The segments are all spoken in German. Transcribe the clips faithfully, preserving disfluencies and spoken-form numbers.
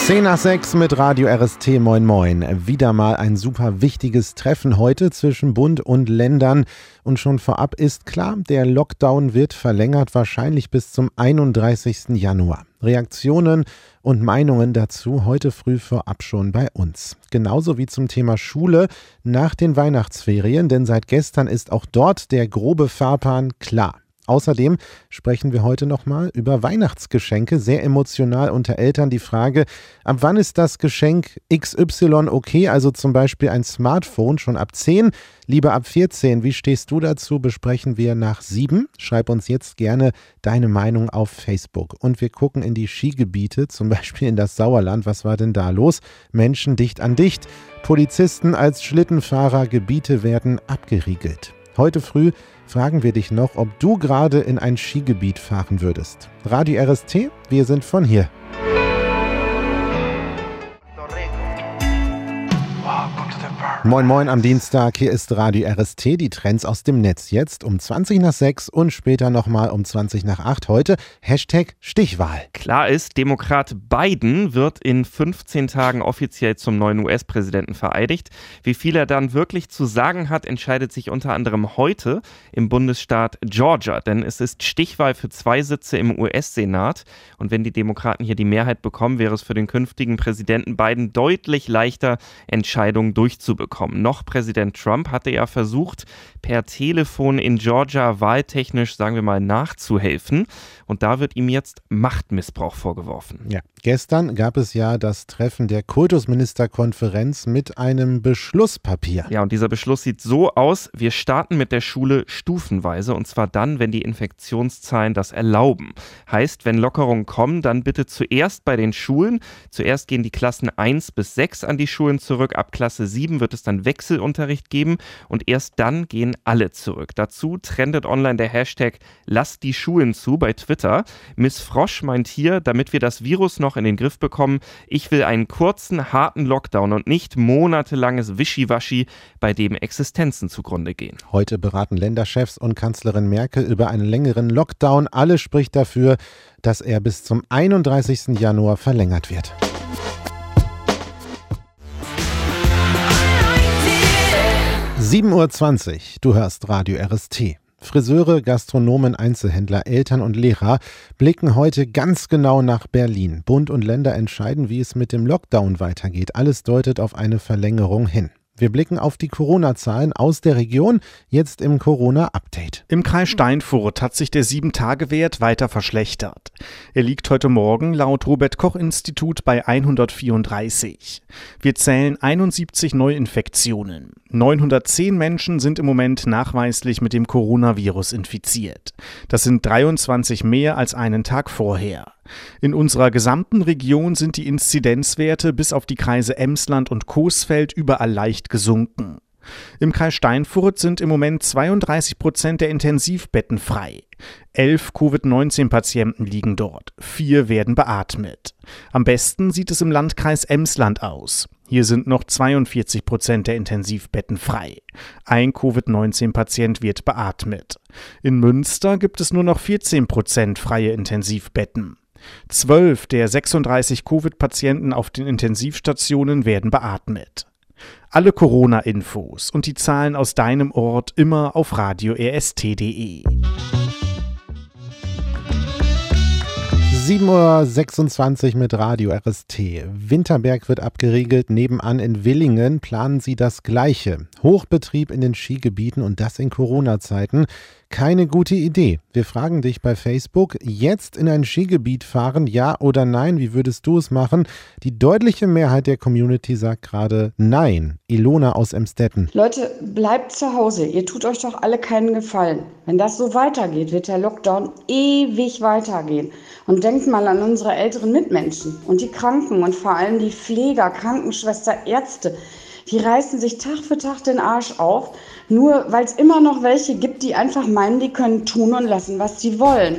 zehn nach sechs mit Radio R S T, moin moin. Wieder mal ein super wichtiges Treffen heute zwischen Bund und Ländern. Und schon vorab ist klar, der Lockdown wird verlängert, wahrscheinlich bis zum einunddreißigsten Januar. Reaktionen und Meinungen dazu heute früh vorab schon bei uns. Genauso wie zum Thema Schule nach den Weihnachtsferien, denn seit gestern ist auch dort der grobe Fahrplan klar. Außerdem sprechen wir heute nochmal über Weihnachtsgeschenke, sehr emotional unter Eltern die Frage, ab wann ist das Geschenk X Y okay, also zum Beispiel ein Smartphone schon ab zehn, lieber ab vierzehn. Wie stehst du dazu? Besprechen wir nach sieben. Schreib uns jetzt gerne deine Meinung auf Facebook. Und wir gucken in die Skigebiete, zum Beispiel in das Sauerland. Was war denn da los? Menschen dicht an dicht. Polizisten als Schlittenfahrer, Gebiete werden abgeriegelt. Heute früh fragen wir dich noch, ob du gerade in ein Skigebiet fahren würdest. Radio R S T, wir sind von hier. Moin moin am Dienstag, hier ist Radio R S T, die Trends aus dem Netz. Jetzt um zwanzig nach sechs und später nochmal um zwanzig nach acht. Heute Hashtag Stichwahl. Klar ist, Demokrat Biden wird in fünfzehn Tagen offiziell zum neuen U S-Präsidenten vereidigt. Wie viel er dann wirklich zu sagen hat, entscheidet sich unter anderem heute im Bundesstaat Georgia. Denn es ist Stichwahl für zwei Sitze im U S-Senat. Und wenn die Demokraten hier die Mehrheit bekommen, wäre es für den künftigen Präsidenten Biden deutlich leichter, Entscheidungen durchzubekommen. Noch Präsident Trump hatte ja versucht, per Telefon in Georgia wahltechnisch, sagen wir mal, nachzuhelfen. Und da wird ihm jetzt Machtmissbrauch vorgeworfen. Ja, gestern gab es ja das Treffen der Kultusministerkonferenz mit einem Beschlusspapier. Ja, und dieser Beschluss sieht so aus: Wir starten mit der Schule stufenweise, und zwar dann, wenn die Infektionszahlen das erlauben. Heißt, wenn Lockerungen kommen, dann bitte zuerst bei den Schulen. Zuerst gehen die Klassen eins bis sechs an die Schulen zurück. Ab Klasse sieben wird es dann Wechselunterricht geben und erst dann gehen alle zurück. Dazu trendet online der Hashtag Lasst die Schulen zu bei Twitter. Miss Frosch meint hier, damit wir das Virus noch in den Griff bekommen, ich will einen kurzen, harten Lockdown und nicht monatelanges Wischiwaschi, bei dem Existenzen zugrunde gehen. Heute beraten Länderchefs und Kanzlerin Merkel über einen längeren Lockdown. Alles spricht dafür, dass er bis zum einunddreißigsten Januar verlängert wird. sieben Uhr zwanzig, du hörst Radio R S T. Friseure, Gastronomen, Einzelhändler, Eltern und Lehrer blicken heute ganz genau nach Berlin. Bund und Länder entscheiden, wie es mit dem Lockdown weitergeht. Alles deutet auf eine Verlängerung hin. Wir blicken auf die Corona-Zahlen aus der Region, jetzt im Corona-Update. Im Kreis Steinfurt hat sich der sieben Tage Wert weiter verschlechtert. Er liegt heute Morgen laut Robert-Koch-Institut bei hundertvierunddreißig. Wir zählen einundsiebzig Neuinfektionen. neunhundertzehn Menschen sind im Moment nachweislich mit dem Coronavirus infiziert. Das sind dreiundzwanzig mehr als einen Tag vorher. In unserer gesamten Region sind die Inzidenzwerte bis auf die Kreise Emsland und Coesfeld überall leicht gesunken. Im Kreis Steinfurt sind im Moment zweiunddreißig Prozent der Intensivbetten frei. Elf Covid neunzehn Patienten liegen dort, vier werden beatmet. Am besten sieht es im Landkreis Emsland aus. Hier sind noch zweiundvierzig Prozent der Intensivbetten frei. Ein Covid neunzehn Patient wird beatmet. In Münster gibt es nur noch vierzehn Prozent freie Intensivbetten. Zwölf der sechsunddreißig Covid-Patienten auf den Intensivstationen werden beatmet. Alle Corona-Infos und die Zahlen aus deinem Ort immer auf radio r s t punkt d e. sieben Uhr sechsundzwanzig mit Radio R S T. Winterberg wird abgeriegelt, nebenan in Willingen planen sie das Gleiche. Hochbetrieb in den Skigebieten und das in Corona-Zeiten. Keine gute Idee. Wir fragen dich bei Facebook, jetzt in ein Skigebiet fahren, ja oder nein? Wie würdest du es machen? Die deutliche Mehrheit der Community sagt gerade nein. Ilona aus Emstetten. Leute, bleibt zu Hause. Ihr tut euch doch alle keinen Gefallen. Wenn das so weitergeht, wird der Lockdown ewig weitergehen. Und denkt mal an unsere älteren Mitmenschen und die Kranken und vor allem die Pfleger, Krankenschwester, Ärzte. Die reißen sich Tag für Tag den Arsch auf, nur weil es immer noch welche gibt, die einfach meinen, die können tun und lassen, was sie wollen.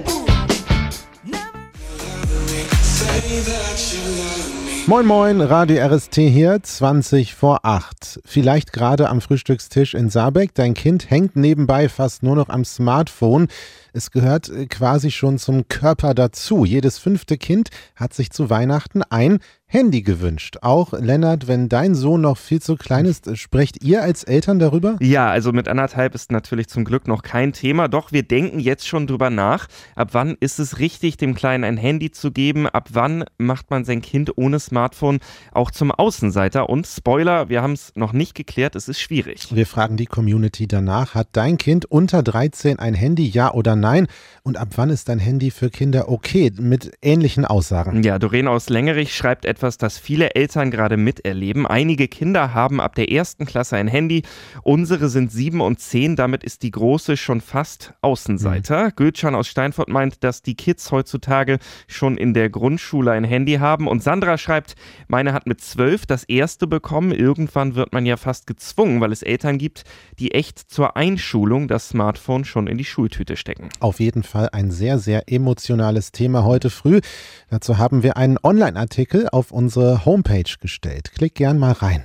Moin Moin, Radio R S T hier, zwanzig vor acht. Vielleicht gerade am Frühstückstisch in Saarbeck, dein Kind hängt nebenbei fast nur noch am Smartphone. Es gehört äh, quasi schon zum Körper dazu. Jedes fünfte Kind hat sich zu Weihnachten ein Handy gewünscht. Auch, Lennart, wenn dein Sohn noch viel zu klein ist, sprecht ihr als Eltern darüber? Ja, also mit anderthalb ist natürlich zum Glück noch kein Thema. Doch wir denken jetzt schon drüber nach. Ab wann ist es richtig, dem Kleinen ein Handy zu geben? Ab wann macht man sein Kind ohne Smartphone auch zum Außenseiter? Und Spoiler, wir haben es noch nicht geklärt, es ist schwierig. Wir fragen die Community danach. Hat dein Kind unter dreizehn ein Handy, ja oder nein? Und ab wann ist ein Handy für Kinder okay? Mit ähnlichen Aussagen. Ja, Doreen aus Längerich schreibt etwas, das viele Eltern gerade miterleben. Einige Kinder haben ab der ersten Klasse ein Handy. Unsere sind sieben und zehn. Damit ist die Große schon fast Außenseiter. Mhm. Gülcan aus Steinfurt meint, dass die Kids heutzutage schon in der Grundschule ein Handy haben. Und Sandra schreibt, meine hat mit zwölf das erste bekommen. Irgendwann wird man ja fast gezwungen, weil es Eltern gibt, die echt zur Einschulung das Smartphone schon in die Schultüte stecken. Auf jeden Fall ein sehr, sehr emotionales Thema heute früh. Dazu haben wir einen Online-Artikel auf unsere Homepage gestellt. Klick gern mal rein.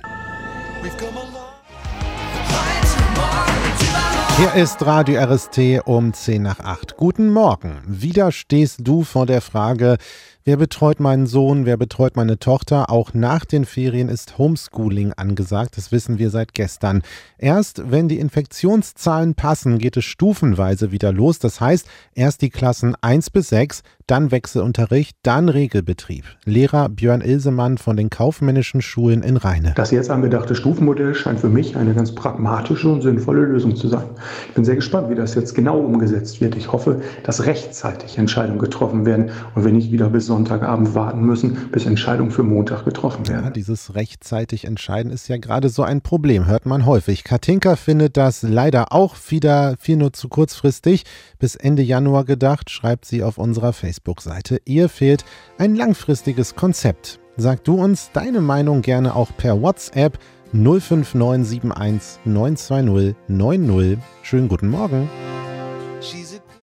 Hier ist Radio R S T um zehn nach acht. Guten Morgen. Wieder stehst du vor der Frage, wer betreut meinen Sohn, wer betreut meine Tochter? Auch nach den Ferien ist Homeschooling angesagt, das wissen wir seit gestern. Erst wenn die Infektionszahlen passen, geht es stufenweise wieder los. Das heißt, erst die Klassen eins bis sechs, dann Wechselunterricht, dann Regelbetrieb. Lehrer Björn Ilsemann von den kaufmännischen Schulen in Rheine. Das jetzt angedachte Stufenmodell scheint für mich eine ganz pragmatische und sinnvolle Lösung zu sein. Ich bin sehr gespannt, wie das jetzt genau umgesetzt wird. Ich hoffe, dass rechtzeitig Entscheidungen getroffen werden und wir nicht wieder bis Sonntagabend warten müssen, bis Entscheidungen für Montag getroffen werden. Ja, dieses rechtzeitig Entscheiden ist ja gerade so ein Problem, hört man häufig. Katinka findet das leider auch wieder viel nur zu kurzfristig. Bis Ende Januar gedacht, schreibt sie auf unserer Facebook-Seite. Ihr fehlt ein langfristiges Konzept. Sag du uns deine Meinung gerne auch per WhatsApp null fünf neun sieben eins neun zwei null neun null. Schönen guten Morgen.